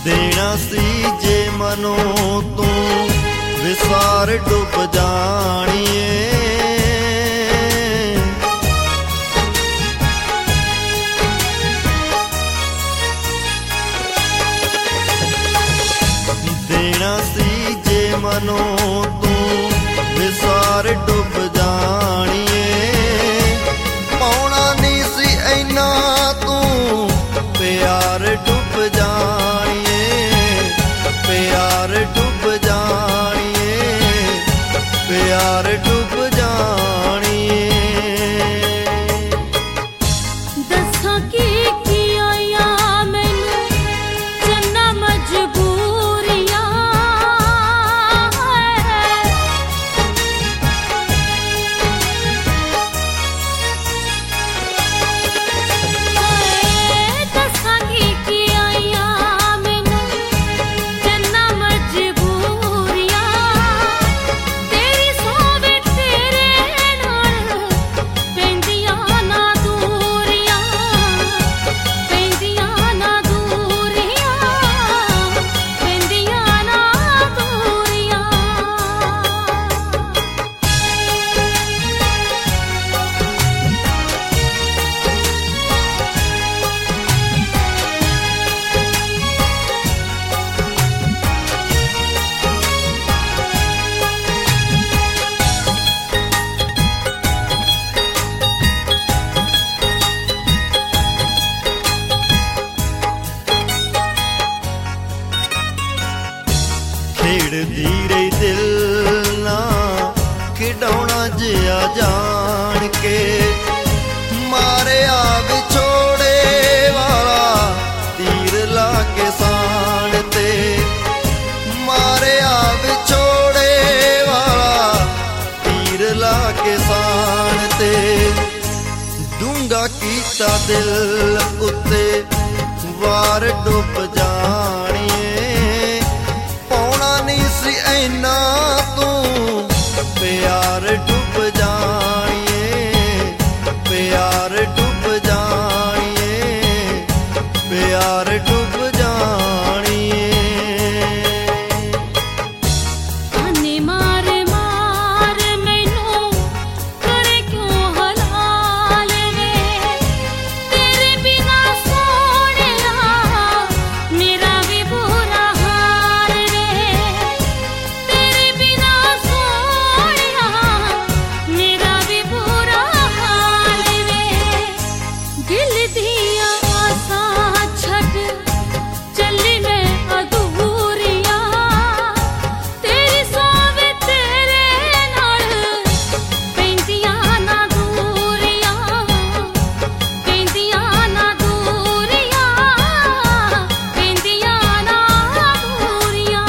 देना सी जे मनो तू विसार डुब जानिए। देना सी जे मनो तू विसार डुब जानिए। पाउना नहीं सी ऐना तू प्यार डुब जानिए। प्यार डुब जानिए। प्यार डुब जानिए। दसा की आया मैनू चन्ना मजबूरियां। दसा की आया मैनू चन्ना मजबूरियां। तेरी सोवे तेरे नाल पैंदियां ना दूरियां। पैंदियां ना दूरियां। पैंदियां ना दूरियां। खेड़दी रही दिल ना खिडौना जिया जान के। मारे विछोड़े वाला तीर ला के सान ते। मारे विछोड़े वाला तीर ला के सान ते। डूंगा कीता दिल उत्ते वार डुब जानिए। पाउना नहीं सी ऐना तू प्यार डुब जानिए। प्यार डुब जानिए। प्यार डुब जानिए। ताने मार मार मैनू करे क्यों हलाल वे। तेरे बिना सोहणिया मेरा भी बुरा हाल वे। तेरे बिना सोहणिया मेरा भी बुरा हाल वे। दिल दिया आसां छड्ड चली मैं अधूरियां। तेरी सोवे तेरे नाल पैंदियां ना दूरियां। पैंदियां ना दूरियां। पैंदियां ना दूरियां।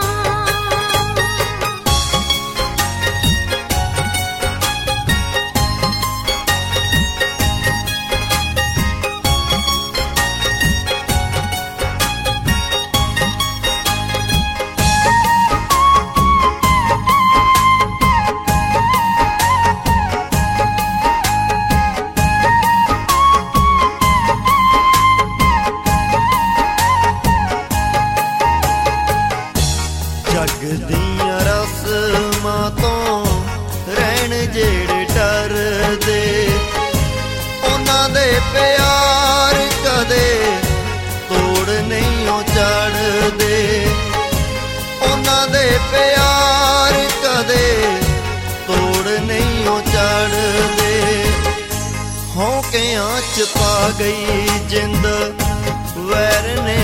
जग दियां रस्मां तो रहन जेड़े डरदे। उन्हां दे प्यार कदे तोड़ नहीं ओ चढ़दे। उन्हां दे प्यार कदे तोड़ नहीं ओ चढ़दे। हौकियां च पा गई जिंद वैर ने